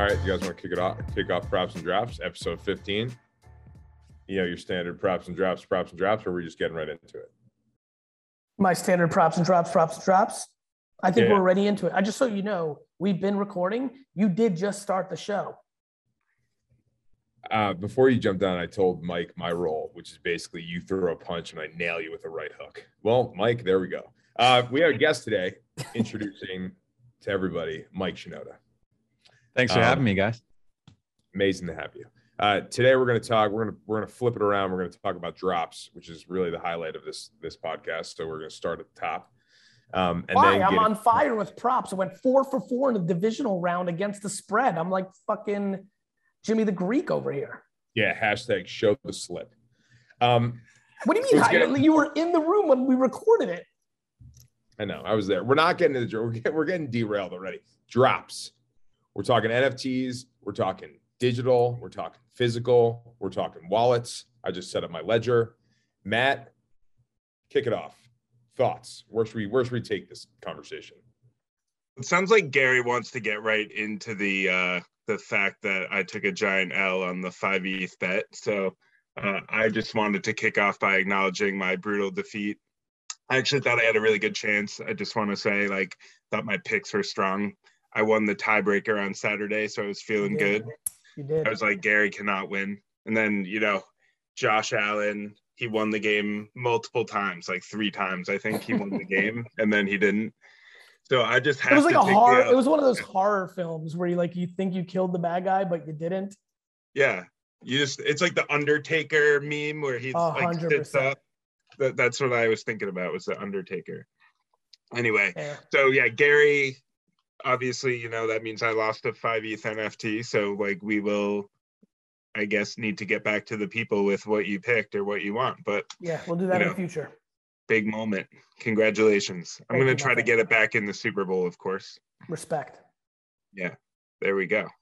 right, you guys want to kick off props and drops, episode 15. You know, your standard props and drops, or we're just getting right into it? My standard props and drops. I think we're already into it. I just so you know, we've been recording. You did just start the show. Before you jumped on, I told Mike my role, which is basically you throw a punch and I nail you with a right hook. Well, Mike, there we go. We have a guest today introducing to everybody, Mike Shinoda. Thanks for having me, guys. Amazing to have you. Today we're going to talk. We're going to flip it around. We're going to talk about drops, which is really the highlight of this podcast. So we're going to start at the top. And then I'm on fire with props. I went 4 for 4 in the divisional round against the spread. I'm like fucking Jimmy the Greek over here. Yeah. Hashtag show the slip. What do you mean? You were in the room when we recorded it. I know. I was there. We're not getting into the. We're getting derailed already. Drops. We're talking NFTs. We're talking digital. We're talking physical. We're talking wallets. I just set up my ledger. Matt, kick it off. Thoughts? Where should we take this conversation? It sounds like Gary wants to get right into the fact that I took a giant L on the 5 ETH bet. So I just wanted to kick off by acknowledging my brutal defeat. I actually thought I had a really good chance. I just want to say, thought my picks were strong. I won the tiebreaker on Saturday, so I was feeling good. You did. I was like, Gary cannot win. And then, Josh Allen, he won the game multiple times, like 3 times. I think he won the game, and then he didn't. So I just had It was like it was one of those horror films where you think you killed the bad guy, but you didn't. Yeah. It's like the Undertaker meme where he sits up. That's what I was thinking about, was the Undertaker. Anyway, So yeah, Gary, obviously, that means I lost a 5 ETH NFT. So we will, I guess, need to get back to the people with what you picked or what you want. But yeah, we'll do that in the future. Big moment. Congratulations. I'm going to try to get it back in the Super Bowl, of course. Respect. Yeah, there we go.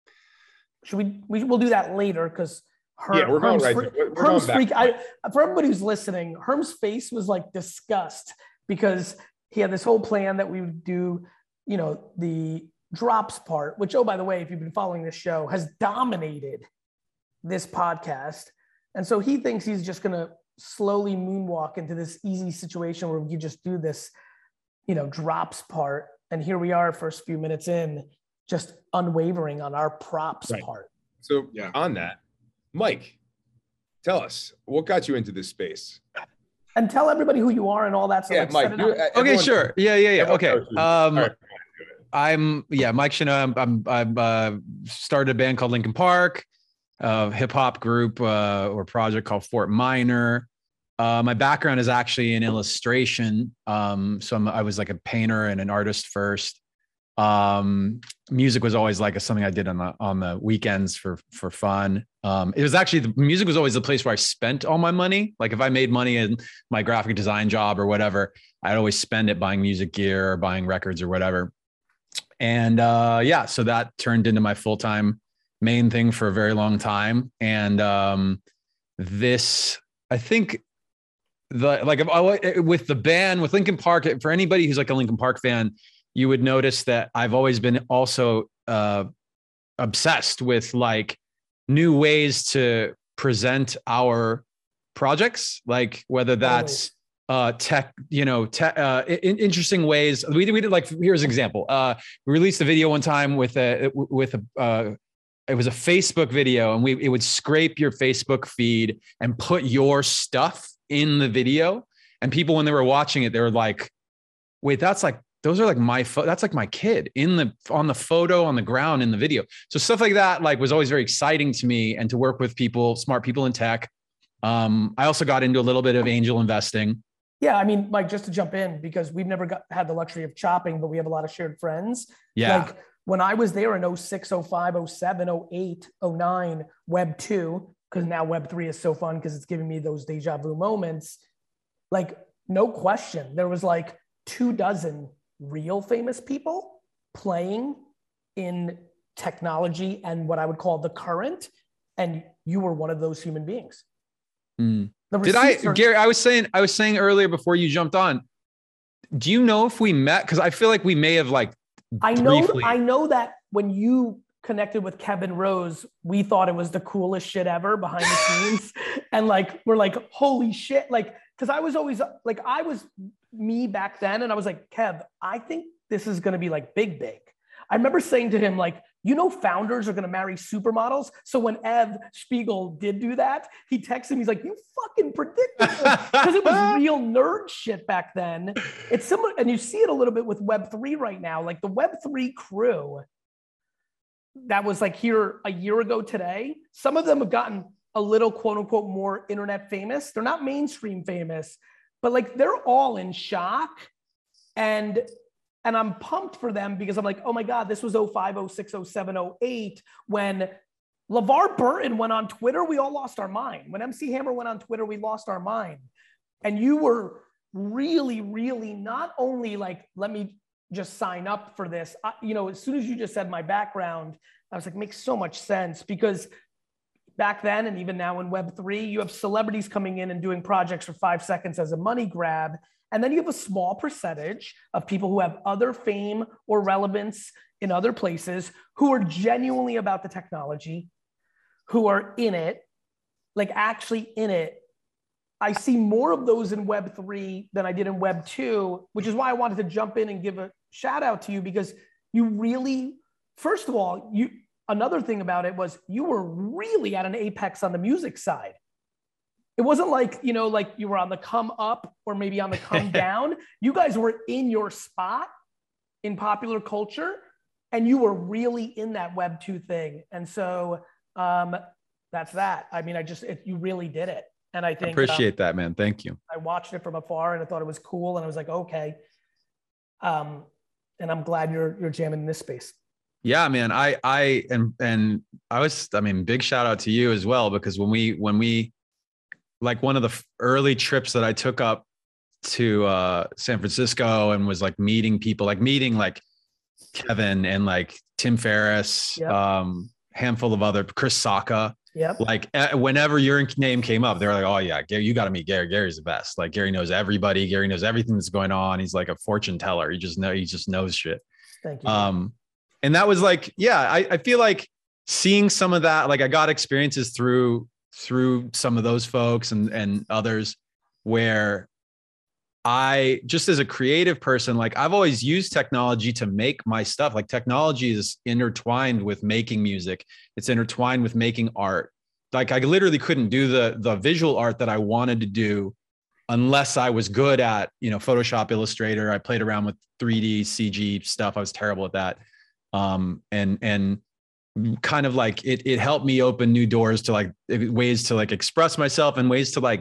We'll do that later because we're going right. Herm's freak. For everybody who's listening, Herm's face was like disgust because he had this whole plan that we would do, the drops part, which, oh, by the way, if you've been following this show, has dominated this podcast. And so he thinks he's just going to slowly moonwalk into this easy situation where we just do this, drops part. And here we are, first few minutes in, just unwavering on our props part. So on that, Mike, tell us, what got you into this space? And tell everybody who you are and all that. So yeah, Mike. Okay, sure. Yeah. Okay. Right. I'm Mike Shinoda. I'm started a band called Linkin Park, hip hop group or project called Fort Minor. My background is actually in illustration. So I was like a painter and an artist first. Music was always something I did on the weekends for fun. It was actually, the music was always the place where I spent all my money. Like if I made money in my graphic design job or whatever, I'd always spend it buying music gear or buying records or whatever. And so that turned into my full-time main thing for a very long time. And this, I think, with the band, with Linkin Park, for anybody who's like a Linkin Park fan, you would notice that I've always been also obsessed with new ways to present our projects, whether that's tech, interesting ways. We did here's an example. We released a video one time with it was a Facebook video, and it would scrape your Facebook feed and put your stuff in the video. And people, when they were watching it, they were like, wait, those are that's like my kid on the photo on the ground in the video. So stuff like that, was always very exciting to me, and to work with people, smart people in tech. I also got into a little bit of angel investing. Yeah. I mean, Mike, just to jump in, because we've never had the luxury of chopping, but we have a lot of shared friends. Yeah. When I was there in 06, 05, 07, 08, 09, Web 2, because now Web 3 is so fun because it's giving me those deja vu moments. No question. There was 24 real famous people playing in technology and what I would call the current. And you were one of those human beings. Gary, I was saying earlier before you jumped on, do you know if we met? Cause I feel like we may have I know that when you connected with Kevin Rose, we thought it was the coolest shit ever behind the scenes. And like, we're like, holy shit. Like, cause I was always like, I was me back then. And I was like, Kev, I think this is going to be like big. I remember saying to him, like, you know, founders are going to marry supermodels. So when Ev Spiegel did do that, he texted me, he's like, you fucking predicted this. Because it was real nerd shit back then. It's similar. And you see it a little bit with Web3 right now. Like the Web3 crew that was like here a year ago today, some of them have gotten a little quote unquote more internet famous. They're not mainstream famous, but like they're all in shock. And I'm pumped for them because I'm like, oh my God, this was 05, 06, 07, 08 when LeVar Burton went on Twitter, we all lost our mind. When MC Hammer went on Twitter, we lost our mind. And you were really, really not only like, let me just sign up for this. You know, as soon as you just said my background, I was like, makes so much sense because back then and even now in Web3, you have celebrities coming in and doing projects for 5 seconds as a money grab. And then you have a small percentage of people who have other fame or relevance in other places who are genuinely about the technology, who are in it, like actually in it. I see more of those in Web3 than I did in Web2, which is why I wanted to jump in and give a shout out to you because you really, first of all, another thing about it was you were really at an apex on the music side. It wasn't like, you know, like you were on the come up or maybe on the come down. You guys were in your spot in popular culture and you were really in that Web2 thing. And so that's that. I mean, you really did it. And I think appreciate that, man. Thank you. I watched it from afar and I thought it was cool. And I was like, okay. And I'm glad you're jamming in this space. Yeah, man. Big shout out to you as well, because when we like one of the early trips that I took up to San Francisco and was like meeting people, like meeting like Kevin and like Tim Ferriss, yep. Handful of other, Chris Sacca. Yep. Like whenever your name came up, they're like, oh yeah, Gary, you got to meet Gary. Gary's the best. Like Gary knows everybody. Gary knows everything that's going on. He's like a fortune teller. He just knows shit. Thank you. And that was like, yeah, I feel like seeing some of that, like I got experiences through some of those folks and others where I just as a creative person, like I've always used technology to make my stuff. Like technology is intertwined with making music. It's intertwined with making art. Like I literally couldn't do the visual art that I wanted to do unless I was good at, you know, Photoshop, Illustrator. I played around with 3D CG stuff. I was terrible at that. And kind of like it helped me open new doors to like ways to like express myself and ways to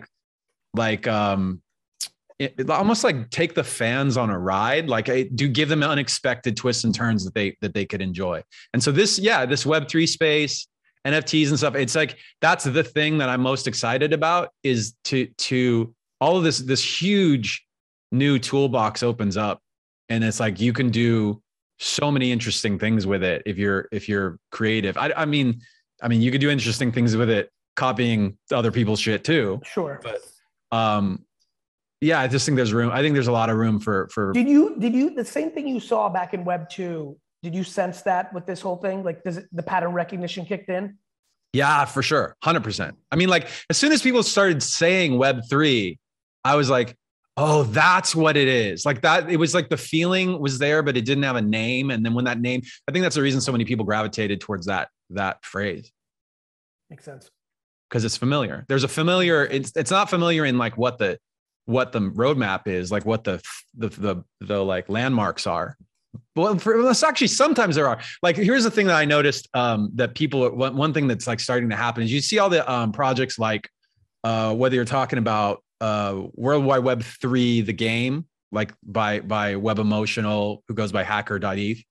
it almost like take the fans on a ride. Like I do give them unexpected twists and turns that they could enjoy. And so this Web3 space, NFTs and stuff, it's like, that's the thing that I'm most excited about is to all of this huge new toolbox opens up. And it's like, you can do so many interesting things with it if you're creative. I mean, you could do interesting things with it, copying other people's shit too. Sure. But yeah, I just think there's room. I think there's a lot of room for. Did you the same thing you saw back in Web 2? Did you sense that with this whole thing? Like, the pattern recognition kicked in? Yeah, for sure, 100%. I mean, like as soon as people started saying Web 3, I was like, oh, that's what it is. Like that, it was like the feeling was there, but it didn't have a name. And then when that name, I think that's the reason so many people gravitated towards that phrase. Makes sense. Because it's familiar. There's a familiar. It's not familiar in like what the roadmap is, like what the like landmarks are. Well, actually, sometimes there are. Like, here's the thing that I noticed that people. One thing that's like starting to happen is you see all the projects like whether you're talking about World Wide Web 3, the game, like by Web Emotional, who goes by Hacker.eth,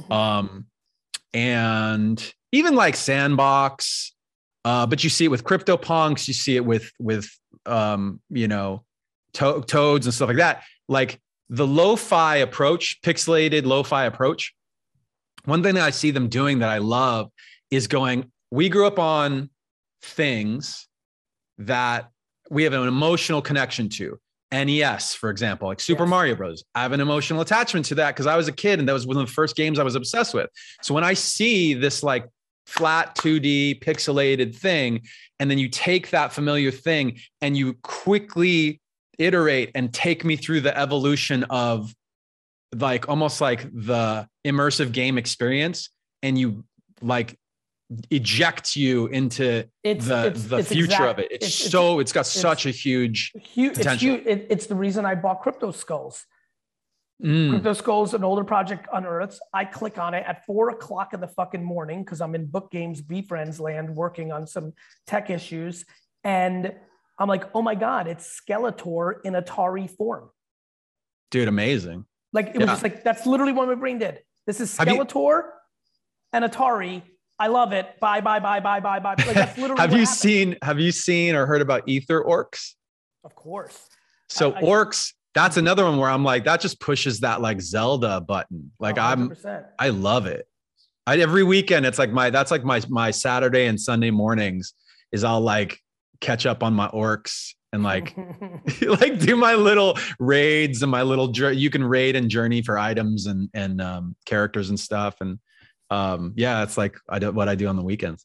and even like Sandbox. But you see it with CryptoPunks, you see it with you know, Toads and stuff like that. Like the lo-fi approach, pixelated lo-fi approach. One thing that I see them doing that I love is going, we grew up on things that we have an emotional connection to. NES, for example, like Super Yes. Mario Bros. I have an emotional attachment to that because I was a kid and that was one of the first games I was obsessed with. So when I see this like flat 2D pixelated thing, and then you take that familiar thing and you quickly iterate and take me through the evolution of like almost like the immersive game experience, and you like eject you into the future of it. It's got such a huge potential. It's the reason I bought Crypto Skulls. Mm. Crypto Skulls, an older project unearthed. I click on it at 4:00 in the fucking morning because I'm in Book Games Be Friends land working on some tech issues. And I'm like, oh my God, it's Skeletor in Atari form. Dude, amazing. Like, it was just like, that's literally what my brain did. This is Have you- Skeletor and Atari. I love it. Bye, bye, bye, bye, bye, bye. Like, that's literally Have what you happened. seen or heard about Ether Orcs? Of course. So I- Orcs, that's another one where I'm like, that just pushes that like Zelda button. Like 100%. I love it. Every weekend, it's like my Saturday and Sunday mornings is I'll like catch up on my Orcs and like like do my little raids and my little you can raid and journey for items and characters and stuff. And yeah, it's like what I do on the weekends.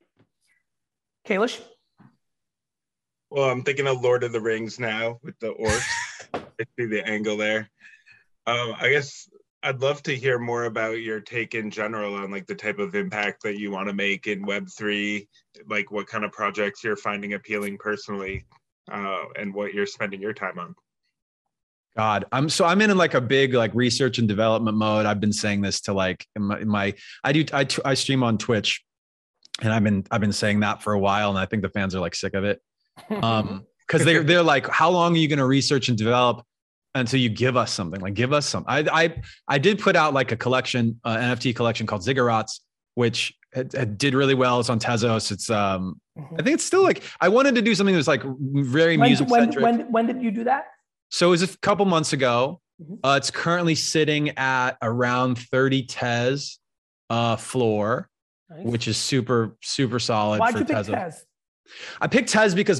Kalish? Well, I'm thinking of Lord of the Rings now with the orcs. I see the angle there. I guess I'd love to hear more about your take in general on like the type of impact that you want to make in Web3, like what kind of projects you're finding appealing personally, and what you're spending your time on. God, I'm in like a big like research and development mode. I've been saying this to like I stream on Twitch, and I've been saying that for a while, and I think the fans are like sick of it. Because they're like, how long are you going to research and develop until you give us something? Like, give us something. I did put out like a collection, NFT collection called Ziggurats, which it did really well. It's on Tezos. It's I think it's still like, I wanted to do something that was like very music centric. When did you do that? So it was a couple months ago. Mhm. It's currently sitting at around 30 Tez floor, Nice. which is super solid. Why'd for you pick Tezos. Tez? I picked Tez because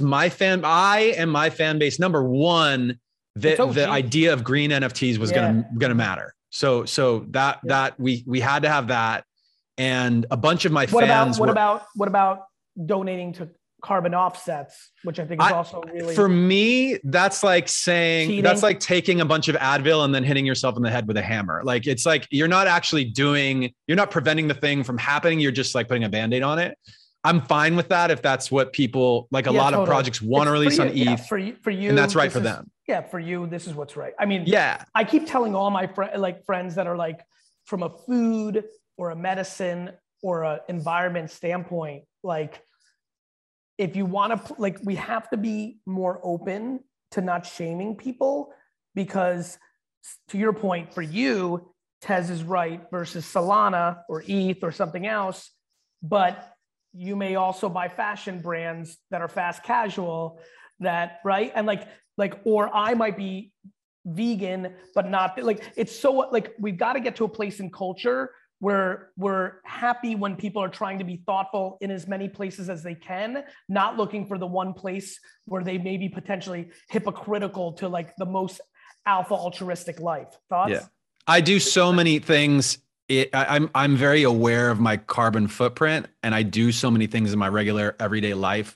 I and my fan base, number one, It's OG. the idea of green NFTs was gonna matter. So that we had to have that, and a bunch of my fans. What about donating to carbon offsets, which I think is also really, for me, that's like saying cheating. That's like taking a bunch of Advil and then hitting yourself in the head with a hammer. Like it's like you're not preventing the thing from happening. You're just like putting a Band-Aid on it. I'm fine with that if that's what people like. A lot of projects want to release on ETH, for you, and that's right for them. Yeah, for you, this is what's right. I mean, yeah, I keep telling all my friends that are like from a food or a medicine or an environment standpoint, like if you want to, like, we have to be more open to not shaming people, because to your point, for you, Tez is right versus Solana or ETH or something else, but you may also buy fashion brands that are fast casual that, right? And like, or I might be vegan, but not like, it's so like, we've got to get to a place in culture where we're happy when people are trying to be thoughtful in as many places as they can, not looking for the one place where they may be potentially hypocritical to like the most alpha altruistic life. Thoughts? Yeah. I do so many things. I'm very aware of my carbon footprint, and I do so many things in my regular everyday life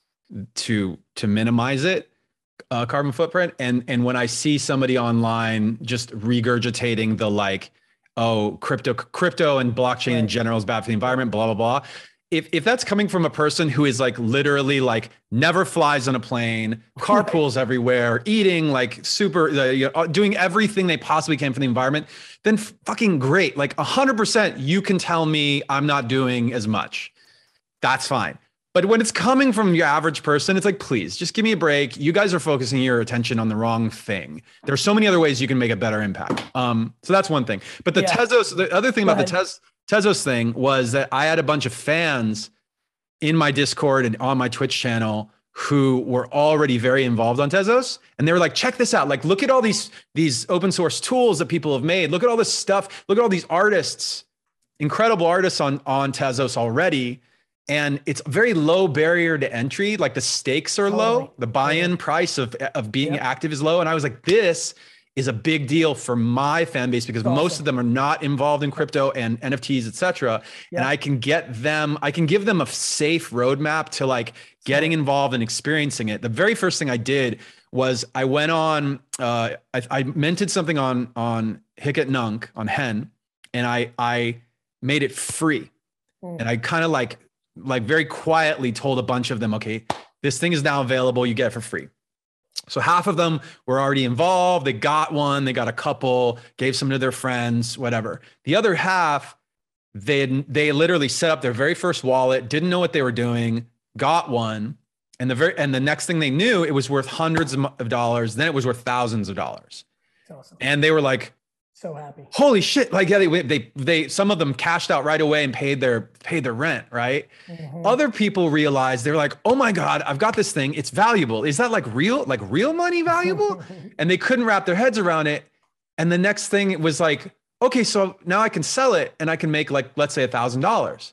to minimize it, carbon footprint. And when I see somebody online just regurgitating the like, oh, crypto and blockchain in general is bad for the environment, blah, blah, blah. If that's coming from a person who is like literally like never flies on a plane, carpools everywhere, eating like super, doing everything they possibly can for the environment, then fucking great. Like 100%, you can tell me I'm not doing as much. That's fine. But when it's coming from your average person, it's like, please just give me a break. You guys are focusing your attention on the wrong thing. There's so many other ways you can make a better impact. So that's one thing. But the Tezos, the other thing about the Tezos thing was that I had a bunch of fans in my Discord and on my Twitch channel who were already very involved on Tezos. And they were like, check this out. Like, look at all these open source tools that people have made. Look at all this stuff. Look at all these artists, incredible artists on Tezos already. and it's very low barrier to entry. Like the stakes are Totally. low. The buy-in price of being active is low. And I was like, this is a big deal for my fan base because most of them are not involved in crypto and NFTs, et cetera. And I can give them a safe roadmap to like getting involved and experiencing it. The very first thing I did was I went on, I minted something on Hicket Nunk on Hen, and I made it free. And I kind of like very quietly told a bunch of them, okay, this thing is now available. You get it for free. So half of them were already involved. They got one, they got a couple, gave some to their friends, whatever. The other half, they literally set up their very first wallet, didn't know what they were doing, got one. And the next thing they knew, it was worth hundreds of dollars. Then it was worth thousands of dollars. That's awesome. And they were like, so happy. Holy shit. Like, yeah, they some of them cashed out right away and paid their rent. Right. Mm-hmm. Other people realized they're like, oh my God, I've got this thing. It's valuable. Is that like real money valuable? And they couldn't wrap their heads around it. And the next thing it was like, okay, so now I can sell it and I can make like, let's say $1,000,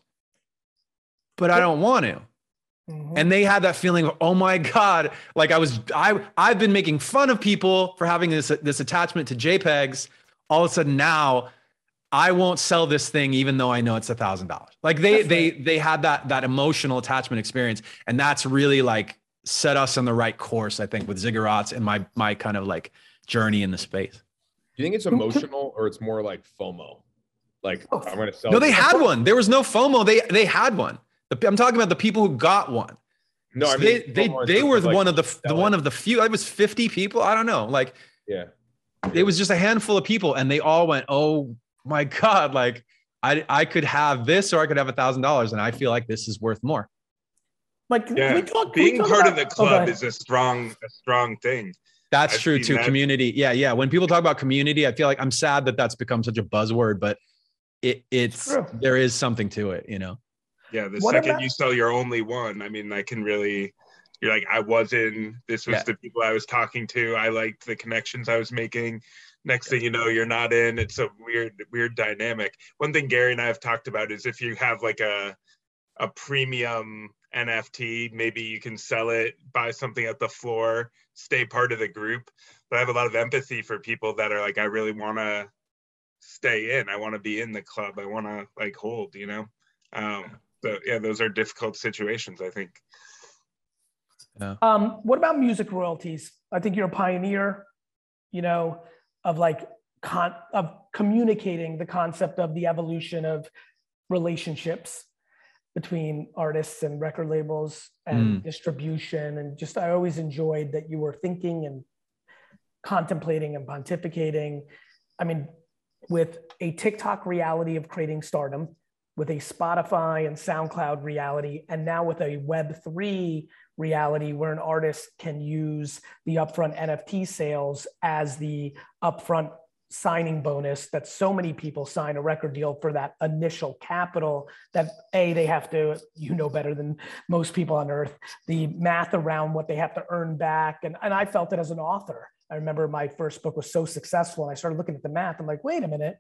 but I don't want to. Mm-hmm. And they had that feeling of, oh my God, like I've been making fun of people for having this attachment to JPEGs. All of a sudden now I won't sell this thing, even though I know it's $1,000. Like they had that emotional attachment experience. And that's really like set us on the right course, I think, with Ziggurats and my kind of like journey in the space. Do you think it's emotional or it's more like FOMO? Like I'm going to sell. No, they had one. There was no FOMO. They had one. I'm talking about the people who got one. No, so I mean, they were like one of the few. It was 50 people. I don't know. Like, yeah. It was just a handful of people and they all went, oh my God, like I could have this or I could have $1,000 and I feel like this is worth more. Like being part of the club is a strong thing. That's true too. Community. Yeah. When people talk about community, I feel like I'm sad that that's become such a buzzword, but there is something to it, you know? Yeah. The second you sell your only one, I mean, you're like, I was in, this was the people I was talking to. I liked the connections I was making. Next thing you know, you're not in. It's a weird dynamic. One thing Gary and I have talked about is if you have like a premium NFT, maybe you can sell it, buy something at the floor, stay part of the group. But I have a lot of empathy for people that are like, I really want to stay in. I want to be in the club. I want to like hold, you know? So yeah, those are difficult situations, I think. Yeah. What about music royalties? I think you're a pioneer, you know, of like of communicating the concept of the evolution of relationships between artists and record labels and distribution. And just, I always enjoyed that you were thinking and contemplating and pontificating. I mean, with a TikTok reality of creating stardom, with a Spotify and SoundCloud reality, and now with a Web3 reality where an artist can use the upfront NFT sales as the upfront signing bonus, that so many people sign a record deal for that initial capital that they have to, you know better than most people on earth, the math around what they have to earn back. And I felt it as an author. I remember my first book was so successful and I started looking at the math. I'm like, wait a minute.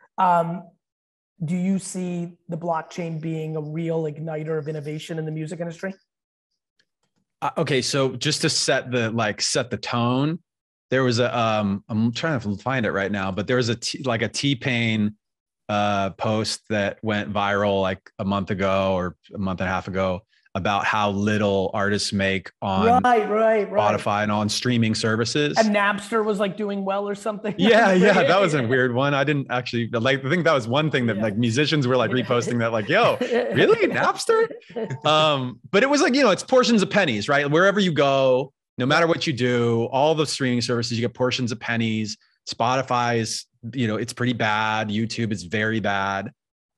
Do you see the blockchain being a real igniter of innovation in the music industry? Okay, so just to set the tone, there was I'm trying to find it right now, but there was a T-Pain post that went viral like a month ago or a month and a half ago about how little artists make on Spotify and on streaming services. And Napster was like doing well or something. Yeah, that was a weird one. I didn't actually like. I think that was one thing that like musicians were like reposting that like, yo, really Napster? But it was like, you know, it's portions of pennies, right? Wherever you go, no matter what you do, all the streaming services, you get portions of pennies. Spotify is, you know, it's pretty bad. YouTube is very bad.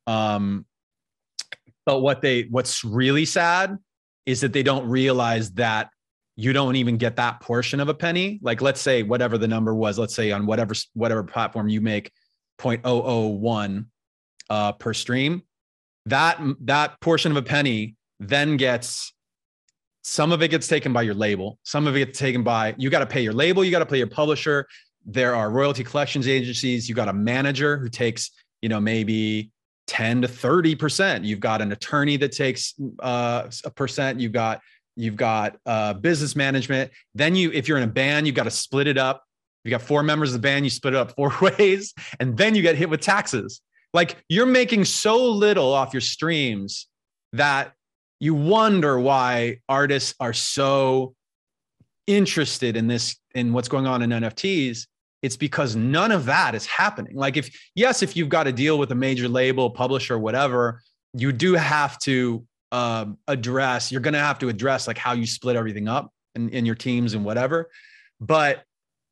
But what's really sad is that they don't realize that you don't even get that portion of a penny. Like, let's say whatever the number was, let's say on whatever platform you make 0.001 per stream, that portion of a penny then gets, some of it gets taken by your label. Some of it gets taken by, you got to pay your label. You got to pay your publisher. There are royalty collections agencies. You got a manager who takes, you know, maybe 10 to 30%. You've got an attorney that takes a percent. You've got business management. Then if you're in a band, you've got to split it up. You got 4 members of the band, you split it up 4 ways, and then you get hit with taxes. Like, you're making so little off your streams that you wonder why artists are so interested in what's going on in NFTs. It's because none of that is happening. Like, if you've got to deal with a major label, publisher, whatever, you do have to you're going to have to address like how you split everything up in your teams and whatever. But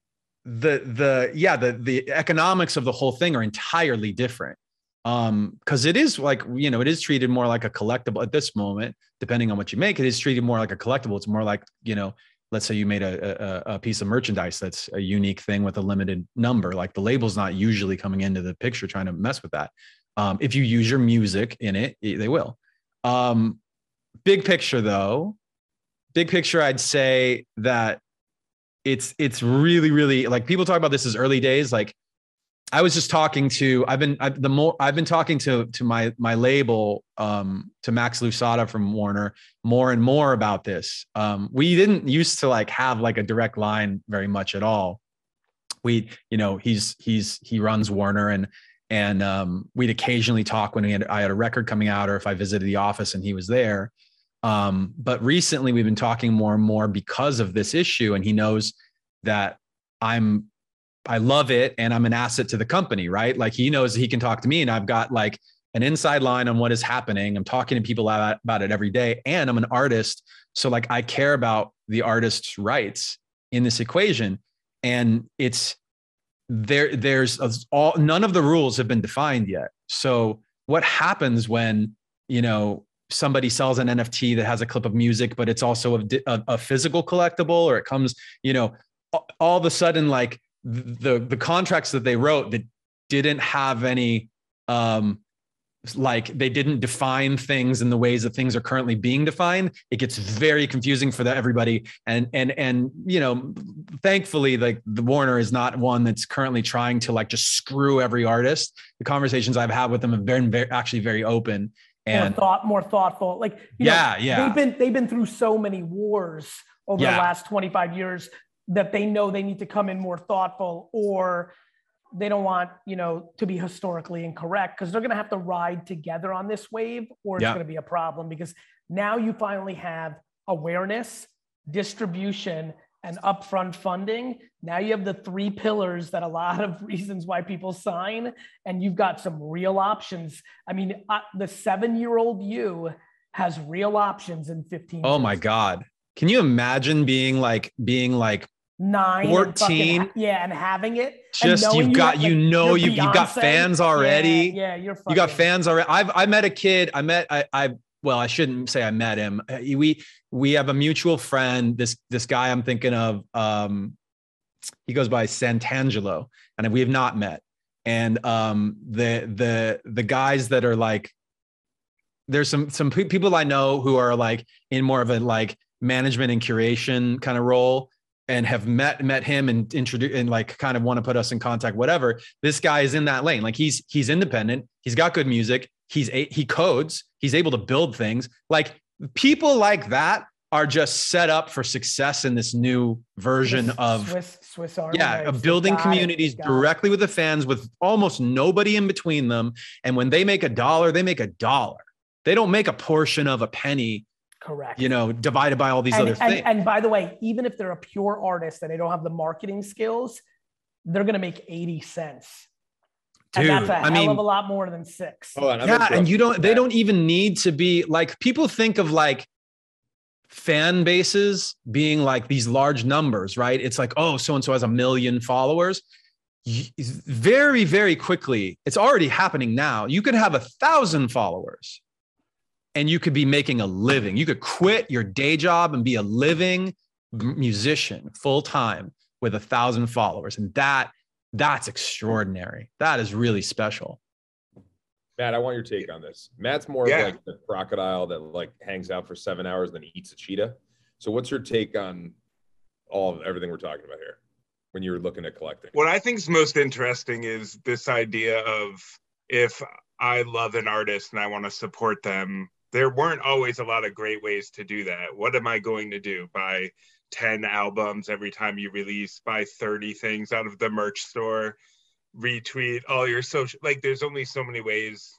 the economics of the whole thing are entirely different. Because it is like, it is treated more like a collectible at this moment, depending on what you make. It is treated more like a collectible. It's more like, let's say you made a piece of merchandise that's a unique thing with a limited number. Like, the label's not usually coming into the picture trying to mess with that. If you use your music in it, they will. Big picture, I'd say that it's really, really, like, people talk about this as early days. Like, I was just talking to, I've been talking to my label, to Max Lusada from Warner, more and more about this. We didn't used to like have like a direct line very much at all. He runs Warner, and we'd occasionally talk when I had a record coming out, or if I visited the office and he was there. But recently we've been talking more and more because of this issue, and he knows that I love it and I'm an asset to the company, right? Like, he knows he can talk to me, and I've got like an inside line on what is happening. I'm talking to people about it every day, and I'm an artist. So like, I care about the artist's rights in this equation. And none of the rules have been defined yet. So what happens when, somebody sells an NFT that has a clip of music, but it's also a physical collectible, or it comes, all of a sudden, like, the contracts that they wrote that didn't have any, like, they didn't define things in the ways that things are currently being defined. It gets very confusing for everybody. And thankfully, like, the Warner is not one that's currently trying to like just screw every artist. The conversations I've had with them have been actually very open and more thoughtful. Like, they've been through so many wars over the last 25 years that they know they need to come in more thoughtful, or they don't want, to be historically incorrect, because they're going to have to ride together on this wave, or it's going to be a problem, because now you finally have awareness, distribution, and upfront funding. Now you have the 3 pillars that a lot of reasons why people sign, and you've got some real options. I mean, the 7-year-old you has real options in 15 years. Oh my God. Can you imagine being like 9, 14, and having it. Just you've got fans already. Yeah, you're fucking, you got fans already. I met a kid. I shouldn't say I met him. We have a mutual friend. This guy I'm thinking of. He goes by Santangelo, and we have not met. And the guys that are like, there's some people I know who are like in more of a like management and curation kind of role, and have met him and introduced and like kind of want to put us in contact, whatever. This guy is in that lane. Like, he's independent. He's got good music. He codes. He's able to build things. Like, people like that are just set up for success in this new version of Swiss Army. Of building communities directly with the fans, with almost nobody in between them. And when they make $1, they make $1. They don't make a portion of a penny. Correct. Divided by all these other things. And by the way, even if they're a pure artist and they don't have the marketing skills, they're going to make 80 cents. Dude, and that's a hell of a lot more than 6. Hold on, and they don't even need to be like, people think of like fan bases being like these large numbers, right? It's like, oh, so-and-so has 1 million followers. Very, very quickly, it's already happening now. You could have 1,000 followers, and you could be making a living. You could quit your day job and be a living musician full time with 1,000 followers. And that's extraordinary. That is really special. Matt, I want your take on this. Matt's more of like the crocodile that like hangs out for 7 hours and then eats a cheetah. So what's your take on everything we're talking about here when you're looking at collecting? What I think is most interesting is this idea of, if I love an artist and I want to support them, there weren't always a lot of great ways to do that. What am I going to do? Buy 10 albums every time you release, buy 30 things out of the merch store, retweet all your social, like there's only so many ways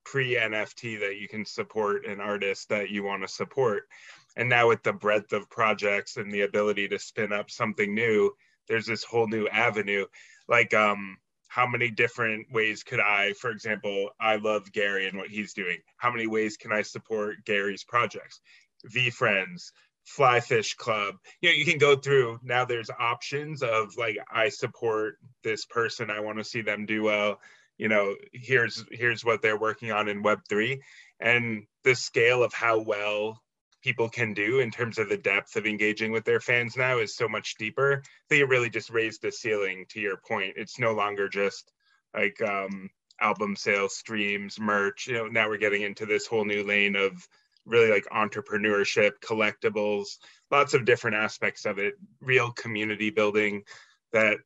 pre-NFT that you can support an artist that you want to support. And now with the breadth of projects and the ability to spin up something new, there's this whole new avenue. Like, how many different ways could I, for example, I love Gary and what he's doing. How many ways can I support Gary's projects? VeeFriends, Fly Fish Club. You know, you can go through, now there's options of like, I support this person, I want to see them do well. You know, here's what they're working on in Web3. And the scale of how well people can do in terms of the depth of engaging with their fans now is so much deeper. They really just raised the ceiling, to your point. It's no longer just like album sales, streams, merch. You know, now we're getting into this whole new lane of really like entrepreneurship, collectibles, lots of different aspects of it, real community building that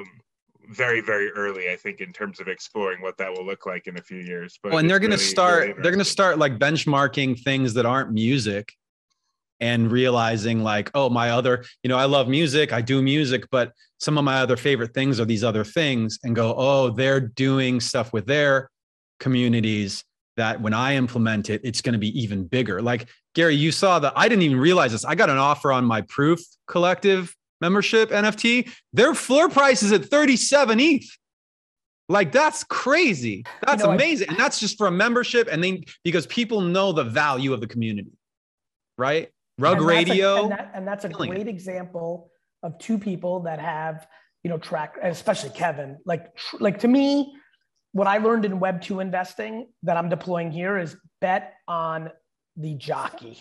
very, very early, I think, in terms of exploring what that will look like in a few years. But and they're going to start, they're going to start like benchmarking things that aren't music and realizing like, oh, my other, you know, I love music, I do music, but some of my other favorite things are these other things, and go, oh, they're doing stuff with their communities that when I implement it, it's going to be even bigger. Like Gary, you saw that. I didn't even realize this. I got an offer on my Proof Collective membership NFT. Their floor price is at 37 ETH. Like, that's crazy. That's amazing. And that's just for a membership. And then because people know the value of the community, right? Rug Radio. And that's a great example of two people that have, you know, track, especially Kevin, like to me, what I learned in Web2 investing that I'm deploying here is bet on the jockey.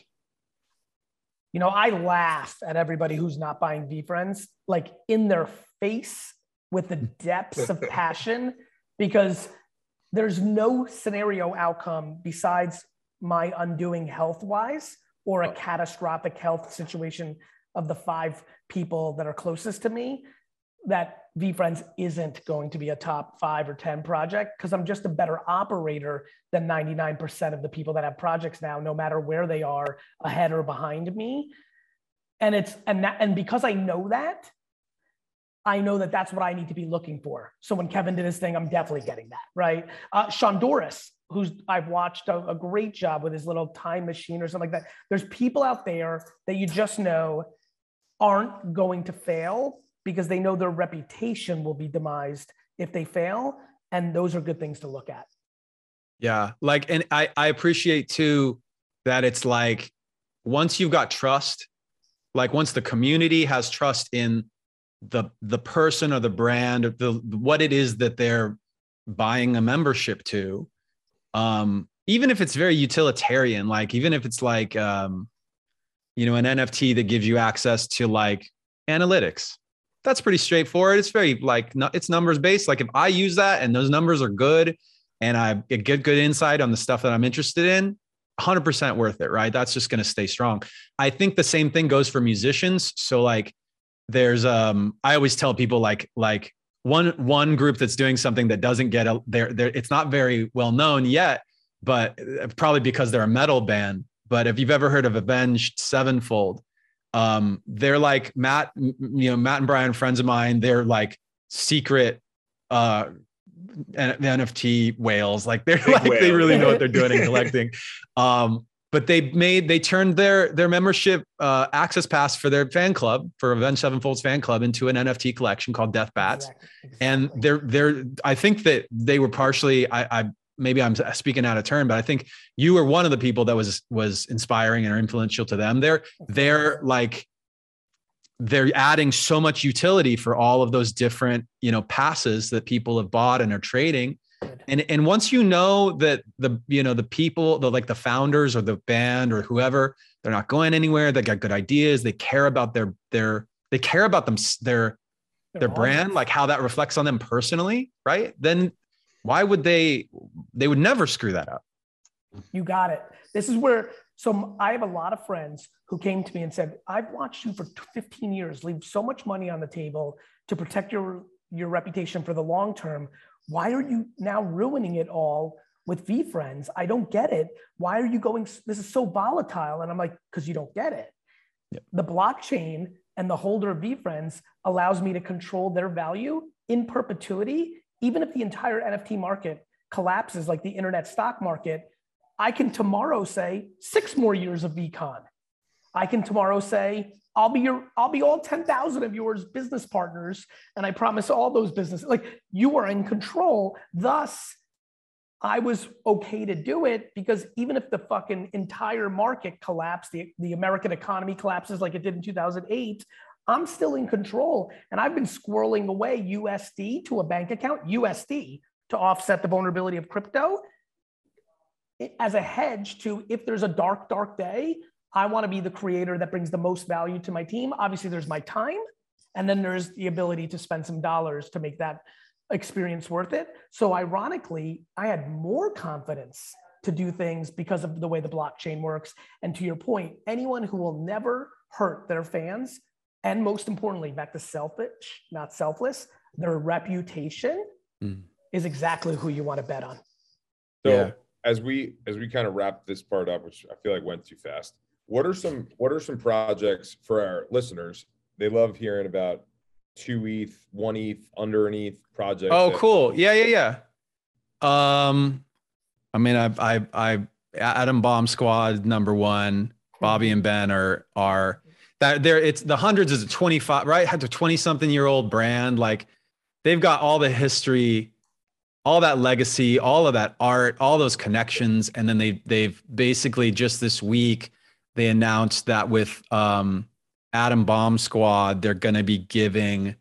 You know, I laugh at everybody who's not buying VeeFriends, like in their face with the depths of passion, because there's no scenario outcome besides my undoing health-wise or a catastrophic health situation of the 5 people that are closest to me that VeeFriends isn't going to be a top 5 or 10 project, because I'm just a better operator than 99% of the people that have projects now, no matter where they are, ahead or behind me. And because I know that that's what I need to be looking for. So when Kevin did his thing, I'm definitely getting that, right? Sean Doris, who's I've watched a great job with his little time machine or something like that. There's people out there that you just know aren't going to fail because they know their reputation will be demised if they fail. And those are good things to look at. Yeah. Like, and I appreciate too, that it's like, once you've got trust, like once the community has trust in the person or the brand, or what it is that they're buying a membership to, even if it's very utilitarian, like even if it's like, you know, an NFT that gives you access to like analytics, that's pretty straightforward. It's very like, it's numbers based. Like if I use that and those numbers are good and I get good insight on the stuff that I'm interested in, 100% worth it, right? That's just going to stay strong. I think the same thing goes for musicians. So like there's, I always tell people like one group that's doing something that doesn't get it's not very well known yet, but probably because they're a metal band. But if you've ever heard of Avenged Sevenfold, they're like Matt and Brian, friends of mine. They're like secret NFT whales. Like they're like they really know what they're doing and collecting. But they turned their membership access pass for their fan club, for Avenged Sevenfold's fan club, into an NFT collection called Death Bats. Exactly. And they're I think that they were partially, maybe I'm speaking out of turn, but I think you were one of the people that was inspiring and influential to them. They're adding so much utility for all of those different, you know, passes that people have bought and are trading. And once you know that the people, the founders or the band or whoever, they're not going anywhere, they got good ideas, they care about their brand, like how that reflects on them personally, right? Then why would they would never screw that up. You got it. This is where, so I have a lot of friends who came to me and said, I've watched you for 15 years, leave so much money on the table to protect your reputation for the long term. Why are you now ruining it all with VeeFriends. I don't get it. Why are you going? This is so volatile. And I'm like, because you don't get it. Yep. The blockchain and the holder of VeeFriends allows me to control their value in perpetuity. Even if the entire NFT market collapses like the internet stock market, I can tomorrow say 6 more years of VeeCon. I can tomorrow say, I'll be all 10,000 of yours business partners. And I promise all those businesses, like, you are in control. Thus, I was okay to do it because even if the fucking entire market collapsed, the American economy collapses like it did in 2008, I'm still in control. And I've been squirreling away USD to a bank account, USD, to offset the vulnerability of crypto as a hedge to, if there's a dark, dark day, I want to be the creator that brings the most value to my team. Obviously, there's my time, and then there's the ability to spend some dollars to make that experience worth it. So ironically, I had more confidence to do things because of the way the blockchain works. And to your point, anyone who will never hurt their fans, and most importantly, back to selfish, not selfless, their reputation is exactly who you want to bet on. So Yeah. as we kind of wrap this part up, which I feel like went too fast, what are some projects for our listeners? They love hearing about 2 ETH, 1 ETH, under an ETH projects. Oh, cool. Yeah. I mean, I Atom Bomb Squad #1, Bobby and Ben are that there. It's the hundreds is a 25, right? Had a 20-something-year-old brand. Like, they've got all the history, all that legacy, all of that art, all those connections, and then they've basically just this week they announced that with Atom Bomb Squad, they're going to be giving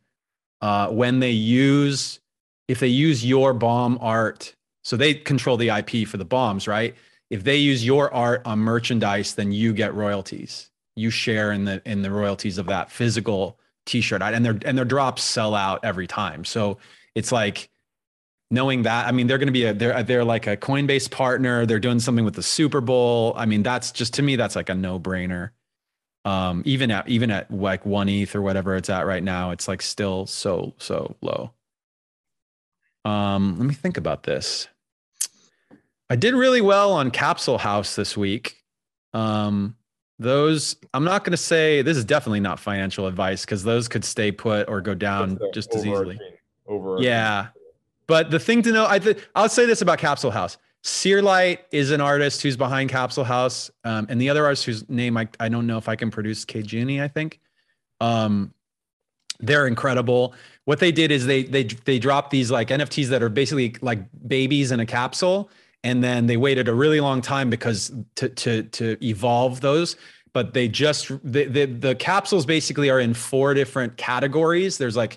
if they use your bomb art, so they control the IP for the bombs, right? If they use your art on merchandise, then you get royalties. You share in the royalties of that physical T-shirt, and their drops sell out every time. So it's like, knowing that, I mean, they're going to be they're like a Coinbase partner. They're doing something with the Super Bowl. I mean, that's just, to me, that's like a no-brainer. Even at like 1 ETH or whatever it's at right now, it's like still so low. Let me think about this. I did really well on Capsule House this week. Those, I'm not going to say, this is definitely not financial advice, because those could stay put or go down just as easily. Yeah. But the thing to know, I'll say this about Capsule House. Searlight is an artist who's behind Capsule House. And the other artist whose name I don't know if I can produce, Kjuni, I think. They're incredible. What they did is they dropped these like NFTs that are basically like babies in a capsule. And then they waited a really long time because to evolve those. But they just, the capsules basically are in 4 different categories. There's like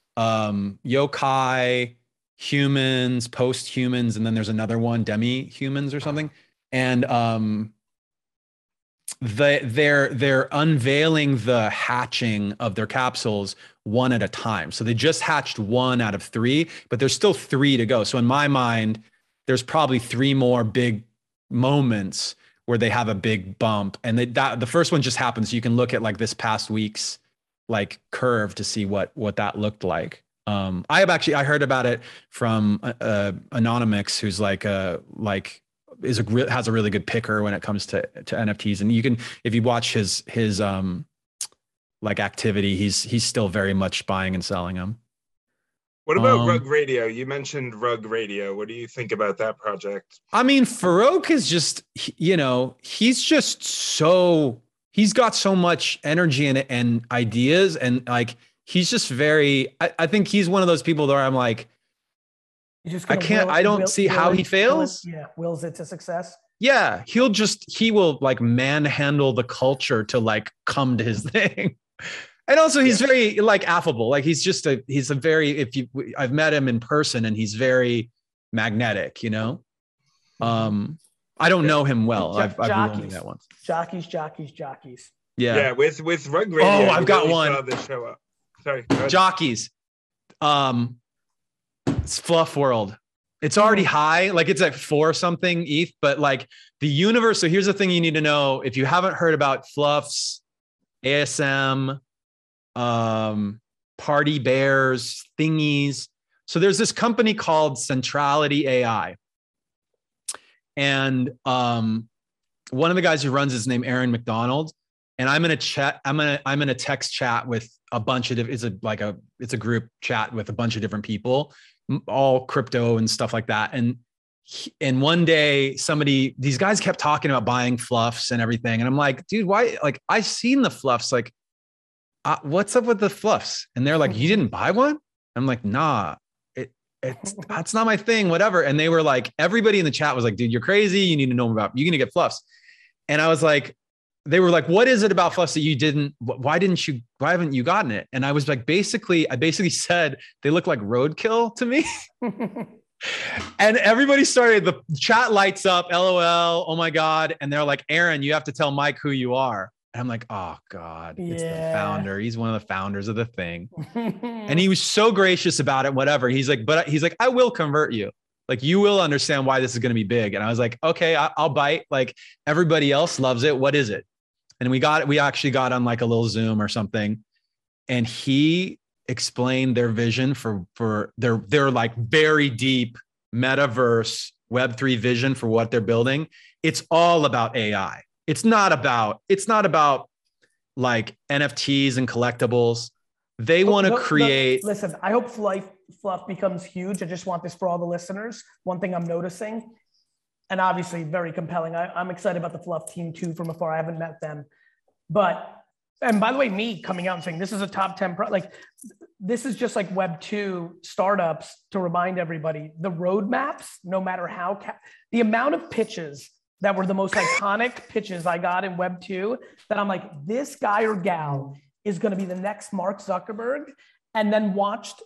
yokai, humans, post-humans, and then there's another one, demi-humans or something. And they're unveiling the hatching of their capsules one at a time. So they just hatched 1 out of 3, but there's still 3 to go. So in my mind, there's probably 3 more big moments where they have a big bump. And the first one just happens. You can look at like this past week's like curve to see what that looked like. I heard about it from Anonymous, who's has a really good picker when it comes to NFTs. And you can, if you watch his like activity, he's still very much buying and selling them. What about Rug Radio? You mentioned Rug Radio. What do you think about that project? I mean, Farouk is just, he's got so much energy and ideas, and like, he's just I think he's one of those people where I'm like, I don't see how he fails. Wills it to success. Yeah. He will like manhandle the culture to like come to his thing. And also he's very like affable. Like I've met him in person and he's very magnetic, I don't know him well. I've only that once. Jockeys. Yeah. With Rug Radio. Oh, I've got one. Saw this show up. Sorry. Jockeys. It's Fluff World. It's already high. Like, it's at 4 something ETH, but like the universe. So here's the thing you need to know. If you haven't heard about Fluffs, ASM, Party Bears, Thingies. So there's this company called Centrality AI. And one of the guys who runs his name Aaron McDonald, and I'm in a text chat with a bunch of it's a group chat with a bunch of different people, all crypto and stuff like that. And one day these guys kept talking about buying fluffs and everything. And I'm like, dude, why? Like, I've seen the fluffs. Like, what's up with the fluffs? And they're like, you didn't buy one? I'm like, nah, that's not my thing, whatever. And they were like, everybody in the chat was like, dude, you're crazy. You need to know about, you're going to get fluffs. And I was like, they were like, what is it about fluffs that you didn't, why haven't you gotten it? And I was like, I basically said, they look like roadkill to me. And everybody started, the chat lights up, LOL, oh my God. And they're like, Aaron, you have to tell Mike who you are. And I'm like, oh God, it's the founder. He's one of the founders of the thing. And he was so gracious about it, whatever. He's like, I will convert you. Like, you will understand why this is going to be big. And I was like, okay, I'll bite. Like, everybody else loves it. What is it? And we actually got on like a little Zoom or something. And he explained their vision for their like very deep metaverse Web3 vision for what they're building. It's all about AI. It's not about like NFTs and collectibles. They want to create. Listen, I hope Fluff becomes huge. I just want this for all the listeners. One thing I'm noticing, and obviously very compelling. I'm excited about the Fluff team too from afar. I haven't met them. And by the way, me coming out and saying this is a top 10, this is just like Web 2 startups to remind everybody the roadmaps, no matter how, the amount of pitches that were the most iconic pitches I got in Web 2 that I'm like, this guy or gal is going to be the next Mark Zuckerberg. And then watched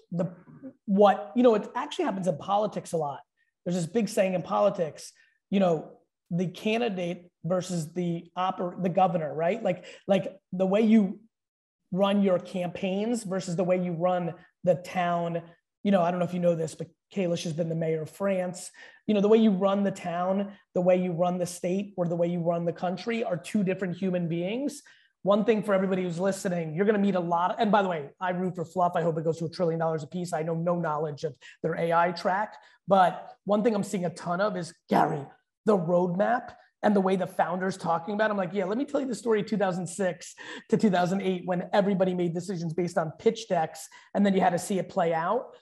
it actually happens in politics a lot. There's this big saying in politics, the candidate versus the governor, right? Like the way you run your campaigns versus the way you run the town. I don't know if you know this, but Kalish has been the mayor of France. The way you run the town, the way you run the state, or the way you run the country are two different human beings. One thing for everybody who's listening, you're going to meet a lot. And by the way, I root for Fluff. I hope it goes to $1 trillion a piece. I know no knowledge of their AI track. But one thing I'm seeing a ton of is, Gary, the roadmap and the way the founders talking about it. I'm like, yeah, let me tell you the story of 2006 to 2008 when everybody made decisions based on pitch decks. And then you had to see it play out.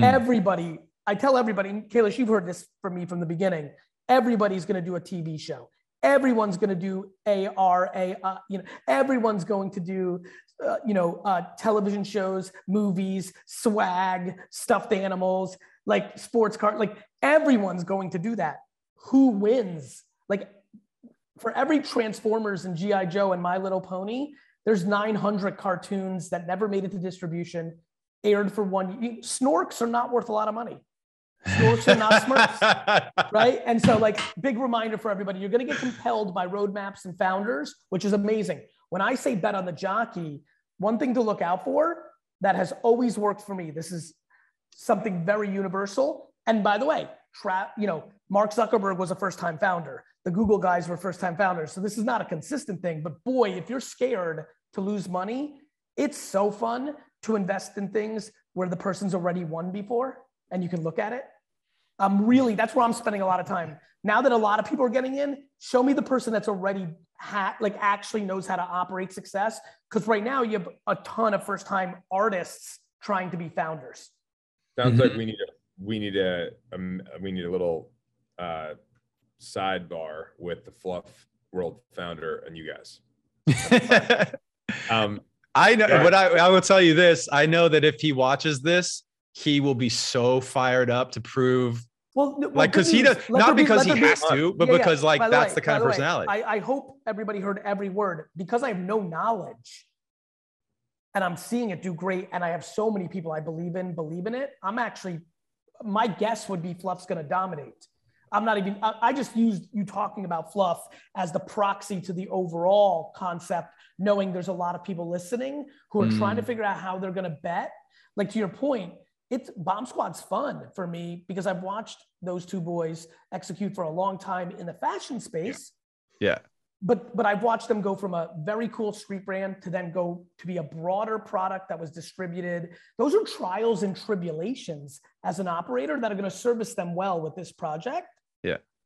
I tell everybody, Kalish, you've heard this from me from the beginning. Everybody's going to do a TV show. Everyone's going to do AR, everyone's going to do, television shows, movies, swag, stuffed animals, like sports cars, like everyone's going to do that. Who wins? Like for every Transformers and G.I. Joe and My Little Pony, there's 900 cartoons that never made it to distribution, aired for Snorks are not worth a lot of money. Snorks are not Smurfs, right? And so like big reminder for everybody, you're going to get compelled by roadmaps and founders, which is amazing. When I say bet on the jockey, one thing to look out for that has always worked for me, this is something very universal. And by the way, Mark Zuckerberg was a first-time founder. The Google guys were first-time founders. So this is not a consistent thing, but boy, if you're scared to lose money, it's so fun to invest in things where the person's already won before and you can look at it. That's where I'm spending a lot of time. Now that a lot of people are getting in, show me the person that's already actually knows how to operate success. Because right now you have a ton of first-time artists trying to be founders. Sounds like we need a little sidebar with the Fluff World founder and you guys. I know, but I will tell you this. I know that if he watches this, he will be so fired up to prove, because he does, not because he has to, but because that's the kind of personality. I hope everybody heard every word, because I have no knowledge and I'm seeing it do great. And I have so many people I believe in it. My guess would be Fluff's going to dominate. I just used you talking about Fluff as the proxy to the overall concept, knowing there's a lot of people listening who are trying to figure out how they're going to bet. Like to your point, Bomb Squad's fun for me because I've watched those two boys execute for a long time in the fashion space. Yeah. But I've watched them go from a very cool street brand to then go to be a broader product that was distributed. Those are trials and tribulations as an operator that are going to service them well with this project. Yeah.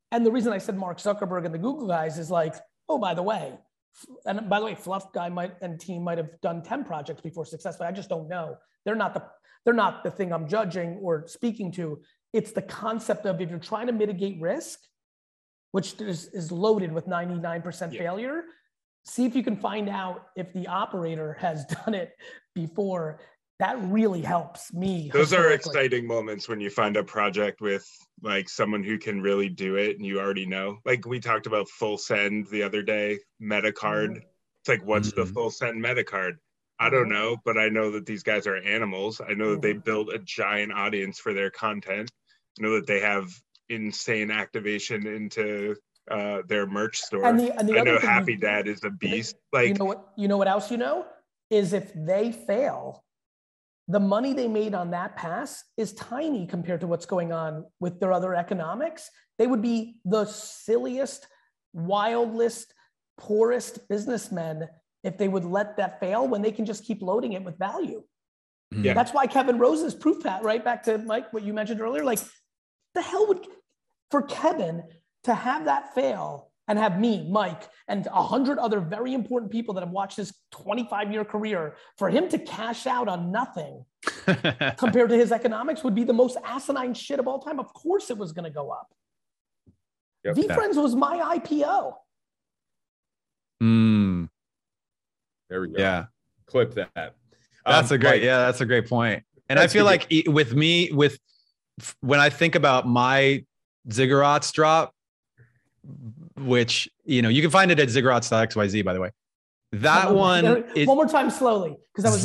And the reason I said Mark Zuckerberg and the Google guys is like, oh, by the way, Fluff guy and team might have done 10 projects before successfully. I just don't know. They're not the thing I'm judging or speaking to. It's the concept of, if you're trying to mitigate risk, which is loaded with 99% failure, see if you can find out if the operator has done it before. That really helps me. Those are exciting moments when you find a project with like someone who can really do it and you already know. Like we talked about Full Send the other day, Metacard. It's like, what's the Full Send Metacard? I don't know, but I know that these guys are animals. I know that they build a giant audience for their content. I know that they have insane activation into their merch store. And the I know Happy Dad is a beast. Like, you know what else is if they fail, the money they made on that pass is tiny compared to what's going on with their other economics. They would be the silliest, wildest, poorest businessmen if they would let that fail when they can just keep loading it with value. Yeah. That's why Kevin Rose's proof pat, right back to Mike, what you mentioned earlier, like the hell would, for Kevin to have that fail and have me, Mike, and 100 other very important people that have watched his 25-year career, for him to cash out on nothing compared to his economics would be the most asinine shit of all time. Of course it was going to go up. Yep. VeeFriends was my IPO. There we go. Yeah. Clip that. That's a great point. And I feel like with me, when I think about my Ziggurats drop, which, you know, you can find it at ziggurats.xyz, by the way. That one is one more time slowly, because that was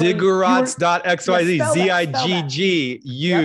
ziggurats.xyz,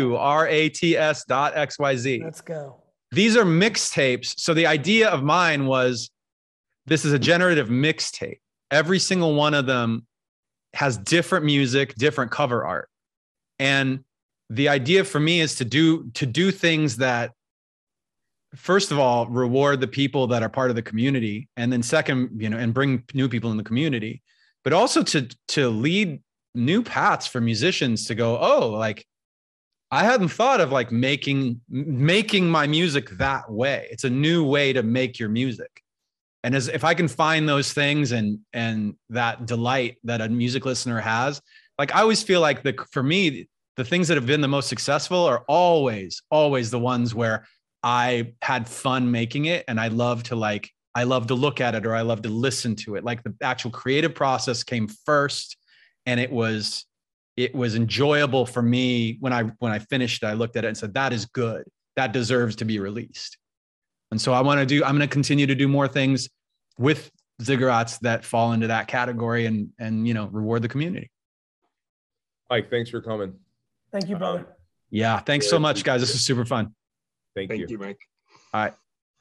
ziggurats.xyz. Let's go. These are mixtapes. So the idea of mine was, this is a generative mixtape. Every single one of them has different music, different cover art. And the idea for me is to do things that, first of all, reward the people that are part of the community. And then second, you know, and bring new people in the community, but also to lead new paths for musicians to go, oh, like, I hadn't thought of like making my music that way. It's a new way to make your music. And if I can find those things and that delight that a music listener has, like, I always feel like for me, the things that have been the most successful are always the ones where I had fun making it. And I love to look at it, or I love to listen to it. Like, the actual creative process came first, and it was enjoyable for me. When I finished it, I looked at it and said, that is good. That deserves to be released. And so I'm going to continue to do more things with Ziggurats that fall into that category and, you know, reward the community. Mike, thanks for coming. Thank you, brother. Yeah. Thanks so much, guys. This was super fun. Thank you, Mike. All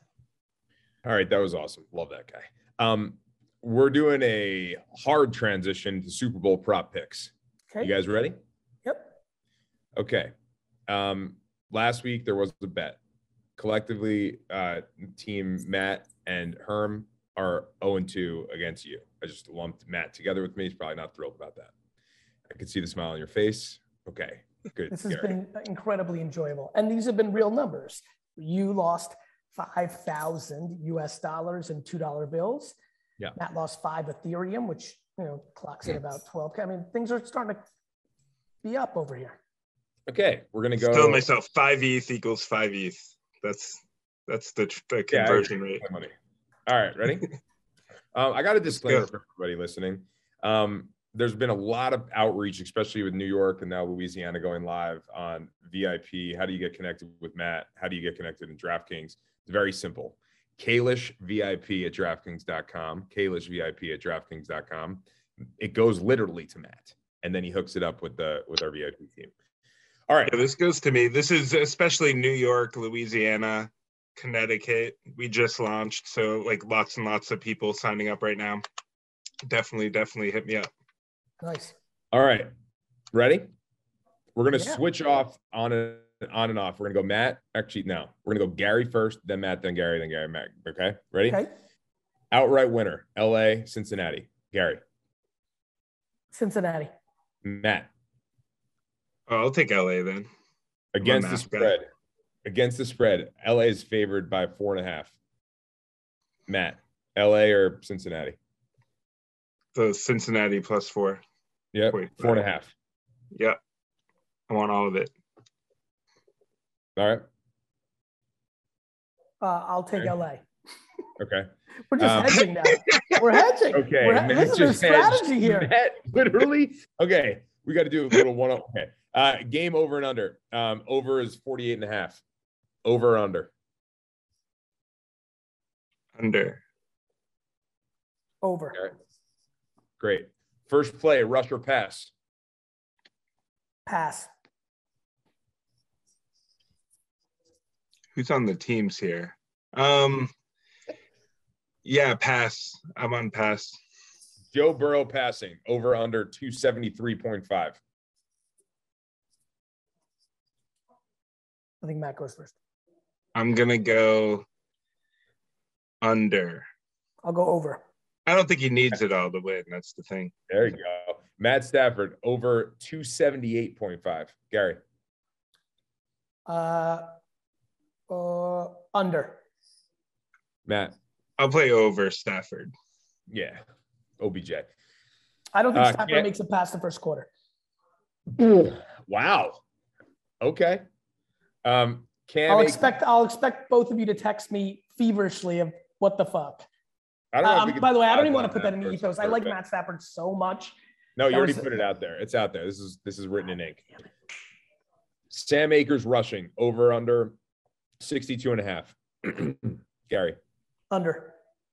right. That was awesome. Love that guy. We're doing a hard transition to Super Bowl prop picks. Okay. You guys ready? Yep. Okay. Last week there was a bet. Collectively, team Matt and Herm are 0-2 against you. I just lumped Matt together with me. He's probably not thrilled about that. I can see the smile on your face. Okay, good. This has been incredibly enjoyable. And these have been real numbers. You lost $5,000 US in $2 bills. Yeah. Matt lost 5 Ethereum, which, you know, clocks at about 12. I mean, things are starting to be up over here. Okay, we're gonna go. Tell myself 5 ETH equals 5 ETH. That's the conversion rate. Money. All right, ready? I got a disclaimer for everybody listening. There's been a lot of outreach, especially with New York and now Louisiana going live on VIP. How do you get connected with Matt? How do you get connected in DraftKings? It's very simple. Kalish VIP at DraftKings.com. Kalish VIP at DraftKings.com. It goes literally to Matt, and then he hooks it up with our VIP team. All right. Yeah, this goes to me. This is especially New York, Louisiana, Connecticut. We just launched, so like lots and lots of people signing up right now. Definitely hit me up. Nice. All right. Ready? We're going to switch off on and off. We're going to go Matt. Actually, no. We're going to go Gary first, then Matt, then Gary, then Gary, Matt. Okay? Ready? Okay. Outright winner, LA, Cincinnati. Gary. Cincinnati. Matt. Oh, I'll take LA then. Against the spread. Against the spread, LA is favored by 4.5. Matt, LA or Cincinnati? The Cincinnati +4. Yep, 4.5. Yep. I want all of it. All right. I'll take LA. Okay. We're just hedging now. We're hedging. Okay. This is a strategy here. Matt, literally. Okay. We got to do a little one. Okay. Game over and under. Over is 48.5. Over or under? Under. Over. Okay. Great. First play, rush or pass? Pass. Who's on the teams here? Yeah, pass. I'm on pass. Joe Burrow passing. Over under 273.5. I think Matt goes first. I'm going to go under. I'll go over. I don't think he needs it all to win. That's the thing. There you go. Matt Stafford over 278.5. Gary. Under. Matt. I'll play over Stafford. Yeah. OBJ. I don't think Stafford makes it past the first quarter. Wow. Okay. I'll expect both of you to text me feverishly of what the fuck. I don't know by the way, I don't even want to put that in the ethos. I like Matt Stafford so much. No, you already put it out there. It's out there. This is written in ink. Sam Akers rushing over under 62.5. Gary. Under.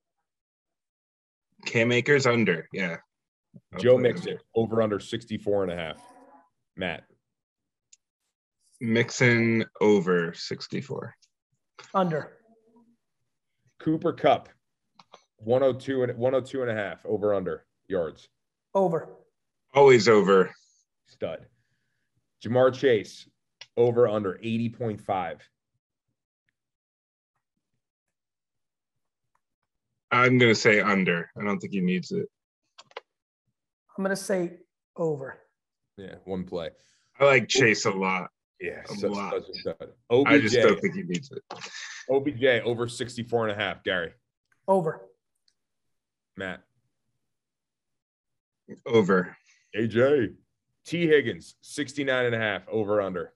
Cam Akers under. Yeah. Joe Mixon over under 64.5. Matt. Mixon over 64. Under. Cooper Kupp 102.5 over under yards. Over. Always over. Stud. Jamar Chase over under 80.5. I'm going to say under. I don't think he needs it. I'm going to say over. Yeah, one play. I like Chase a lot. Yeah, a lot. OBJ, I just don't think he needs it. OBJ over 64.5. Gary. Over. Matt. Over. AJ. T. Higgins 69.5 over under.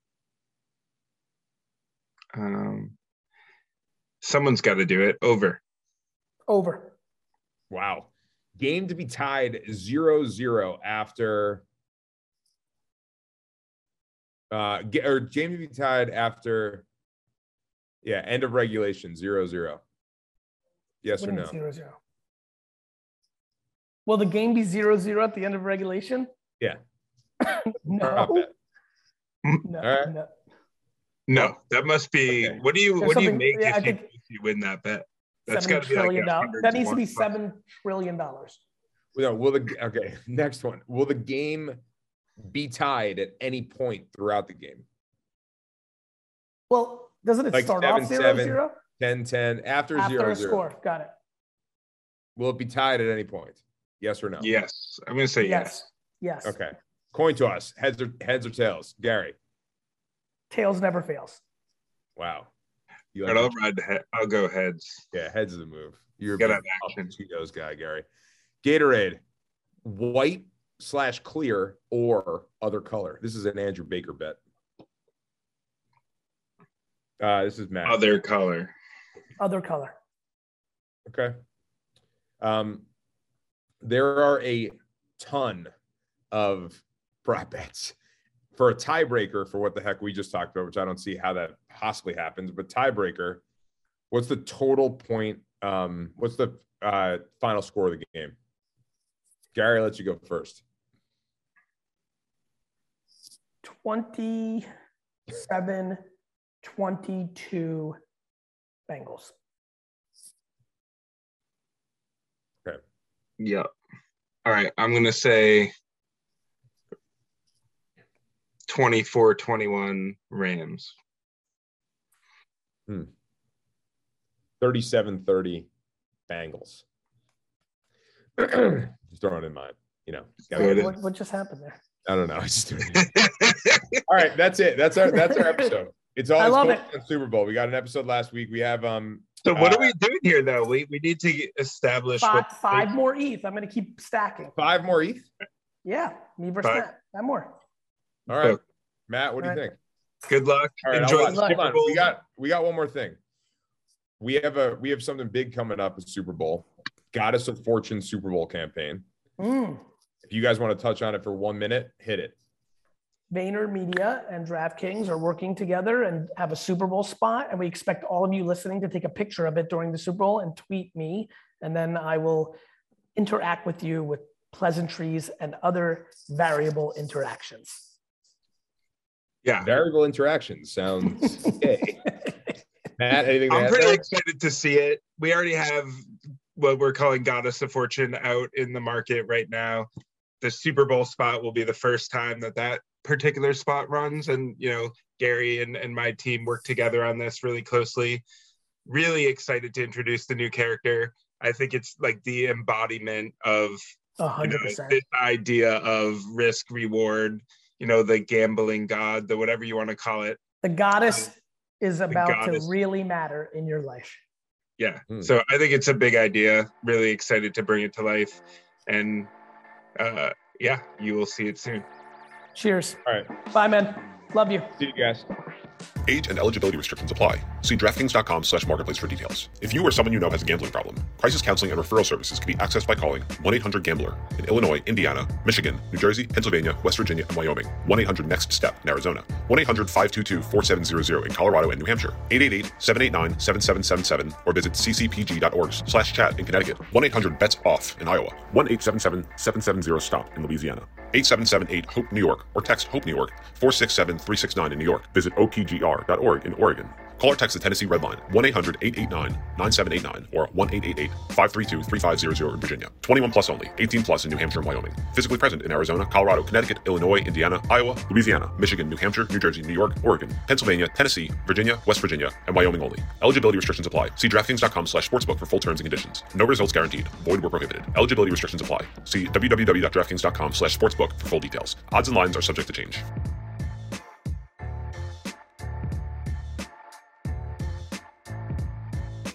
Someone's got to do it. Over. Over. Wow. Game to be tied 0-0 after or game to be tied after end of regulation 0-0. Yes or no? 0-0. Will the game be 0-0 at the end of regulation? Yeah. No. All right. No, that must be. Okay. What do you make if you win that bet? That's got to be like that needs to be $7 trillion. Okay, next one. Will the game be tied at any point throughout the game? Well, doesn't it like start off 0-0? 10-10 after 0-0. A score. Got it. Will it be tied at any point? Yes or no? Yes. I'm going to say yes. Yes. Okay. Coin toss. Heads or tails? Gary. Tails never fails. Wow. I'll go heads. Yeah, heads is the move. You're Get a out action. Cheetos guy, Gary. Gatorade, white/clear or other color. This is an Andrew Baker bet. This is Matt. Other color. Other color. Okay. There are a ton of prop bets for a tiebreaker for what the heck we just talked about, which I don't see how that possibly happens. But tiebreaker, what's the total point? What's the final score of the game? Gary, I'll let you go first. 27-22 Bengals. Okay. Yeah. All right. I'm going to say 24-21 Rams. 37-30 Bengals. Just throwing it in mind, What just happened there? I don't know. All right, that's it. That's our episode. It's all I love it. on Super Bowl. We got an episode last week. We have So what are we doing here, though? We need to establish five more ETH. I'm going to keep stacking. 5 more ETH. Yeah, me versus Matt. 5 more. All right, Matt. What do you think? Good luck. All right, Enjoy. Hold on. We got one more thing. We have something big coming up with Super Bowl. Goddess of Fortune Super Bowl campaign. If you guys want to touch on it for 1 minute, hit it. VaynerMedia and DraftKings are working together and have a Super Bowl spot. And we expect all of you listening to take a picture of it during the Super Bowl and tweet me. And then I will interact with you with pleasantries and other variable interactions. Yeah. Variable interactions sounds okay. Matt, anything? I'm pretty excited to see it. We already have what we're calling Goddess of Fortune out in the market right now. The Super Bowl spot will be the first time that particular spot runs. And, Gary and my team work together on this really closely. Really excited to introduce the new character. I think it's like the embodiment of 100%. This idea of risk reward, the gambling god, the whatever you want to call it. The goddess is about to really matter in your life. Yeah. So I think it's a big idea. Really excited to bring it to life. And you will see it soon. Cheers. All right. Bye, man. Love you. See you guys. Age and eligibility restrictions apply. See DraftKings.com/marketplace for details. If you or someone you know has a gambling problem, crisis counseling and referral services can be accessed by calling 1-800-GAMBLER in Illinois, Indiana, Michigan, New Jersey, Pennsylvania, West Virginia, and Wyoming. 1-800-NEXT-STEP in Arizona. 1-800-522-4700 in Colorado and New Hampshire. 888-789-7777 or visit ccpg.org/chat in Connecticut. 1-800-BETS-OFF in Iowa. 1-877-770-STOP in Louisiana. 877-8-HOPE New York or text HOPE New York 467-369 in New York. Visit opgr.org in Oregon. Call or text the Tennessee Red Line 1-800-889-9789 or 1-888-532-3500 in Virginia. 21 plus only. 18 plus in New Hampshire and Wyoming. Physically present in Arizona, Colorado, Connecticut, Illinois, Indiana, Iowa, Louisiana, Michigan, New Hampshire, New Jersey, New York, Oregon, Pennsylvania, Tennessee, Virginia, West Virginia, and Wyoming only. Eligibility restrictions apply. See DraftKings.com/sportsbook for full terms and conditions. No results guaranteed. Void where prohibited. Eligibility restrictions apply. See www.draftkings.com/sportsbook for full details. Odds and lines are subject to change.